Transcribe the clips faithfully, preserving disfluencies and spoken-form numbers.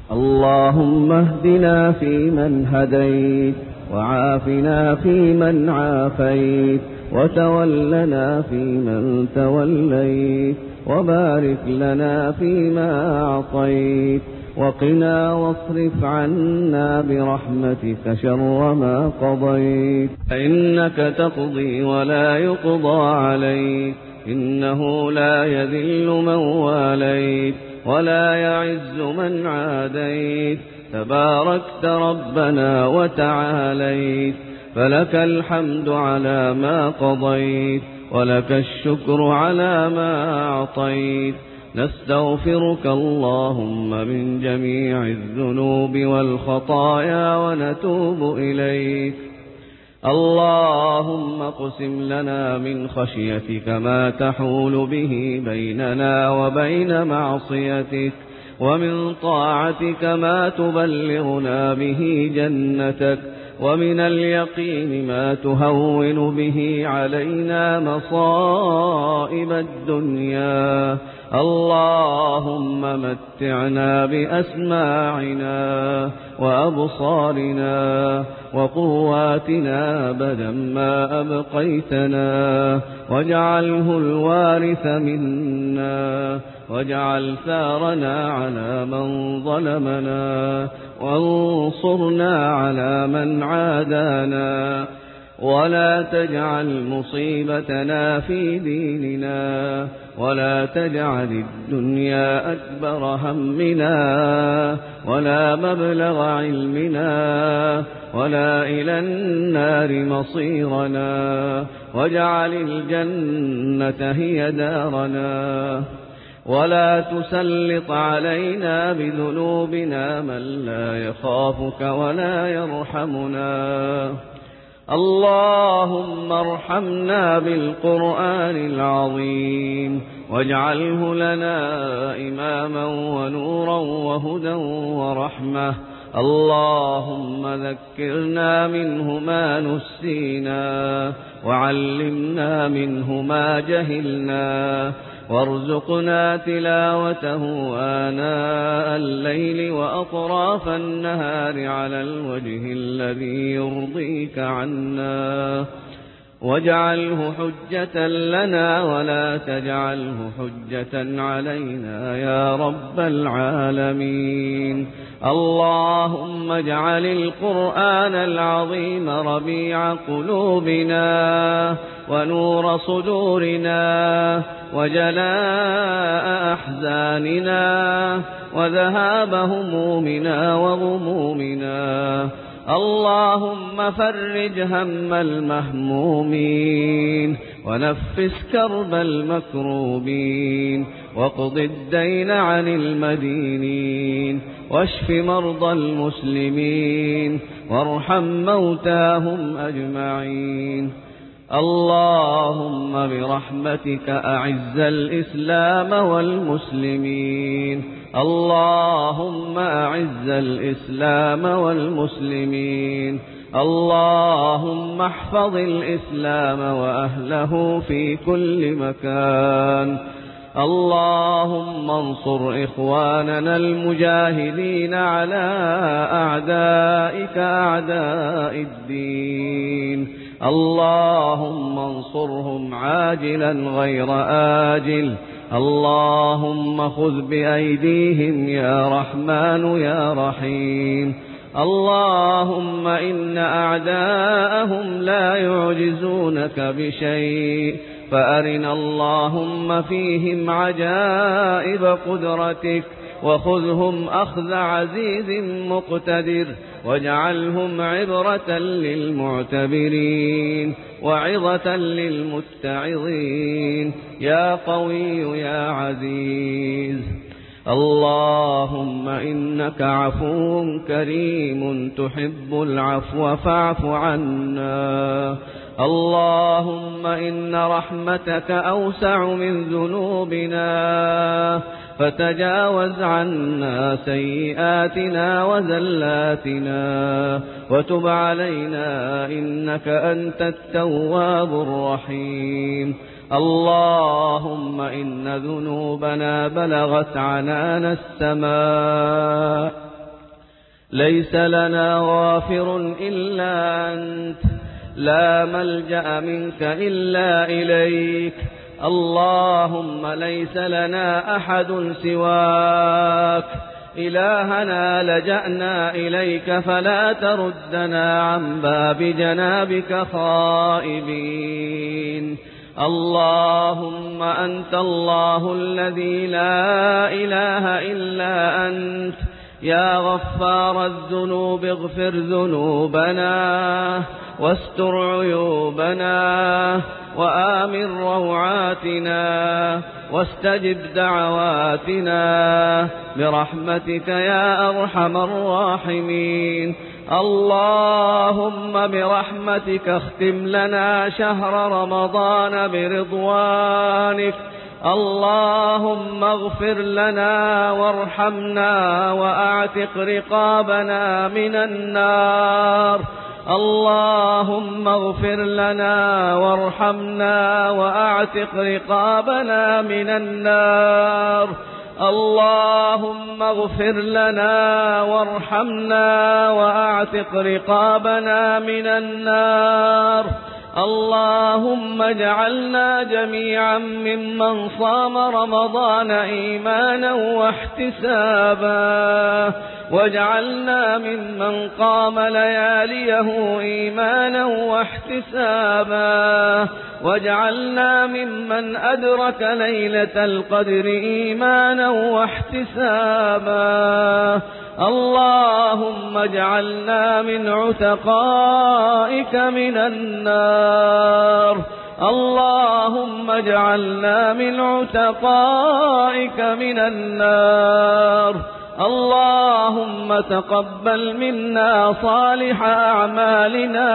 اللهم اهدنا فيمن هديت، وعافنا فيمن عافيت، وتولنا فيمن توليت، وبارك لنا فيما أعطيت، وقنا واصرف عنا برحمتك شر ما قضيت، فإنك تقضي ولا يقضى عليك، إنه لا يذل من واليت ولا يعز من عاديت، تباركت ربنا وتعاليت، فلك الحمد على ما قضيت، ولك الشكر على ما أعطيت. نستغفرك اللهم من جميع الذنوب والخطايا ونتوب إليك. اللهم اقسم لنا من خشيتك ما تحول به بيننا وبين معصيتك، ومن طاعتك ما تبلغنا به جنتك، ومن اليقين ما تهون به علينا مصائب الدنيا. اللهم متعنا بأسماعنا وأبصارنا وقواتنا أبدا ما أبقيتنا، واجعله الوارث منا، واجعل ثارنا على من ظلمنا، وانصرنا على من عادانا، ولا تجعل مصيبتنا في ديننا، ولا تجعل الدنيا أكبر همنا، ولا مبلغ علمنا، ولا إلى النار مصيرنا، واجعل الجنة هي دارنا، ولا تسلط علينا بذنوبنا من لا يخافك ولا يرحمنا. اللهم ارحمنا بالقرآن العظيم، واجعله لنا إماما ونورا وهدى ورحمة. اللهم ذكرنا منه ما نسينا، وعلمنا منه ما جهلنا، وارزقنا تلاوته آناء الليل وأطراف النهار على الوجه الذي يرضيك عنا، واجعله حجة لنا ولا تجعله حجة علينا يا رب العالمين. اللهم اجعل القرآن العظيم ربيع قلوبنا، ونور صدورنا، وجلاء أحزاننا، وذهاب همومنا وغمومنا. اللهم فرج هم المهمومين، ونفس كرب المكروبين، واقض الدين عن المدينين، واشف مرضى المسلمين، وارحم موتاهم أجمعين. اللهم برحمتك أعز الإسلام والمسلمين. اللهم أعز الإسلام والمسلمين. اللهم احفظ الإسلام وأهله في كل مكان. اللهم انصر إخواننا المجاهدين على أعدائك أعداء الدين. اللهم انصرهم عاجلا غير آجل. اللهم خذ بأيديهم يا رحمن يا رحيم. اللهم إن أعداءهم لا يعجزونك بشيء، فأرنا اللهم فيهم عجائب قدرتك، وخذهم أخذ عزيز مقتدر، واجعلهم عبرة للمعتبرين وعظة للمتعظين يا قوي يا عزيز. اللهم إنك عفو كريم تحب العفو فاعف عنا. اللهم إن رحمتك أوسع من ذنوبنا، فتجاوز عنا سيئاتنا وزلاتنا، وتب علينا إنك أنت التواب الرحيم. اللهم إن ذنوبنا بلغت عنان السماء، ليس لنا غافر إلا أنت، لا ملجأ منك إلا إليك. اللهم ليس لنا أحد سواك، إلهنا لجأنا إليك فلا تردنا عن باب جنابك خائبين. اللهم أنت الله الذي لا إله إلا أنت، يا غفار الذنوب اغفر ذنوبنا واستر عيوبنا وآمن روعاتنا واستجب دعواتنا برحمتك يا أرحم الراحمين. اللهم برحمتك اختم لنا شهر رمضان برضوانك. اللهم اغفر لنا وارحمنا وأعتق رقابنا من النار. اللهم اغفر لنا وارحمنا وأعتق رقابنا من النار. اللهم اغفر لنا وارحمنا وأعتق رقابنا من النار. اللهم اجعلنا جميعا ممن صام رمضان إيمانا واحتسابا، واجعلنا ممن قام لياليه إيمانا واحتسابا، واجعلنا ممن أدرك ليلة القدر إيمانا واحتسابا. اللهم اجعلنا من عتقائك من النار. اللهم اجعلنا من عتقائك من النار. اللهم تقبل منا صالح أعمالنا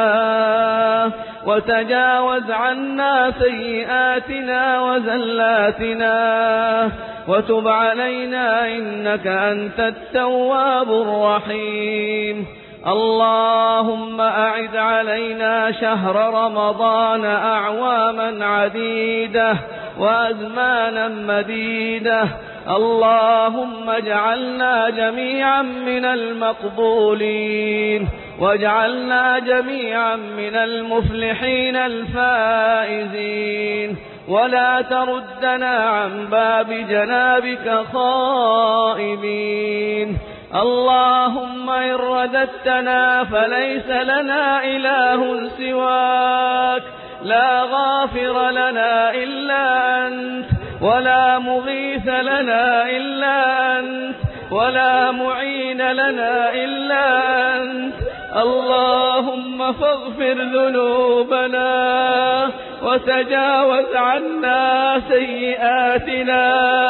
وتجاوز عنا سيئاتنا وزلاتنا وتب علينا إنك أنت التواب الرحيم. اللهم أعد علينا شهر رمضان أعواما عديدة وأزمانا مديدة. اللهم اجعلنا جميعا من المقبولين، واجعلنا جميعا من المفلحين الفائزين، ولا تردنا عن باب جنابك خائبين. اللهم إن رددتنا فليس لنا إله سواك، لا غافر لنا إلا أنت، ولا مغيث لنا إلا أنت، ولا معين لنا إلا أنت. اللهم فاغفر ذنوبنا وتجاوز عنا سيئاتنا.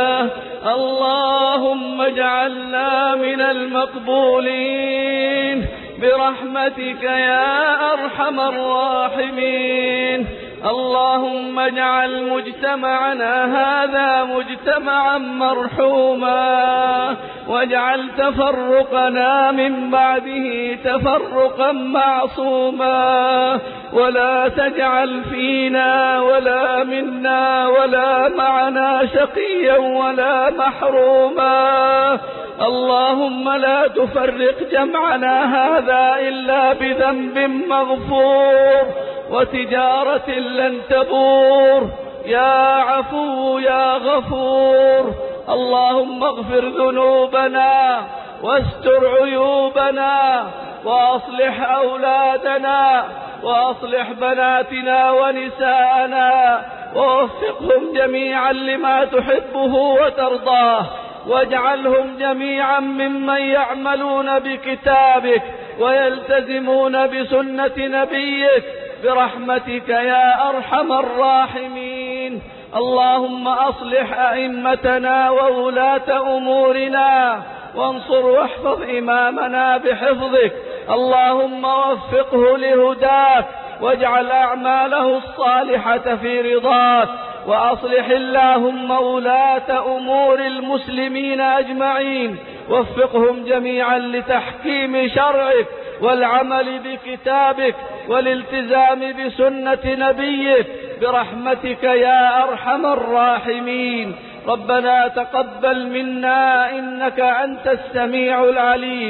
اللهم اجعلنا من المقبولين برحمتك يا أرحم الراحمين. اللهم اجعل مجتمعنا هذا مجتمعا مرحوما، واجعل تفرقنا من بعده تفرقا معصوما، ولا تجعل فينا ولا منا ولا معنا شقيا ولا محروما. اللهم لا تفرق جمعنا هذا إلا بذنب مغفور وتجارة لن تبور. يا عفو يا غفور، اللهم اغفر ذنوبنا واستر عيوبنا وأصلح أولادنا وأصلح بناتنا ونساءنا ووفقهم جميعا لما تحبه وترضاه، واجعلهم جميعا ممن يعملون بكتابك ويلتزمون بسنة نبيك برحمتك يا أرحم الراحمين. اللهم أصلح أئمتنا وولاة أمورنا وانصر واحفظ إمامنا بحفظك. اللهم وفقه لهداك واجعل أعماله الصالحة في رضاك، وأصلح اللهم ولاة أمور المسلمين أجمعين، وفقهم جميعا لتحكيم شرعك والعمل بكتابك والالتزام بسنة نبيك برحمتك يا أرحم الراحمين. ربنا تقبل منا إنك أنت السميع العليم،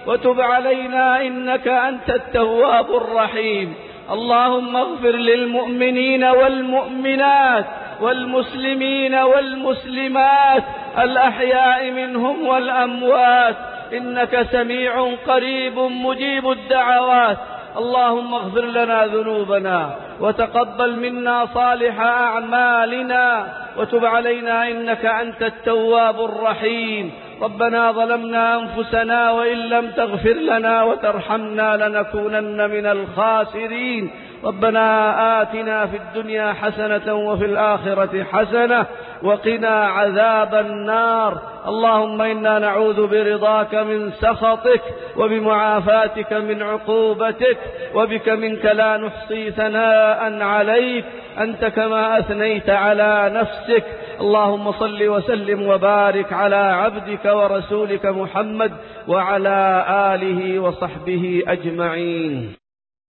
وتب علينا إنك أنت التواب الرحيم. اللهم اغفر للمؤمنين والمؤمنات والمسلمين والمسلمات الأحياء منهم والأموات، إنك سميع قريب مجيب الدعوات. اللهم اغفر لنا ذنوبنا وتقبل منا صالح أعمالنا وتب علينا إنك أنت التواب الرحيم. ربنا ظلمنا أنفسنا وإن لم تغفر لنا وترحمنا لنكونن من الخاسرين. ربنا آتنا في الدنيا حسنة وفي الآخرة حسنة وقنا عذاب النار. اللهم إنا نعوذ برضاك من سخطك وبمعافاتك من عقوبتك، وبك منك لا نحصي ثناء عليك أنت كما أثنيت على نفسك. اللهم صل وسلم وبارك على عبدك ورسولك محمد وعلى آله وصحبه أجمعين.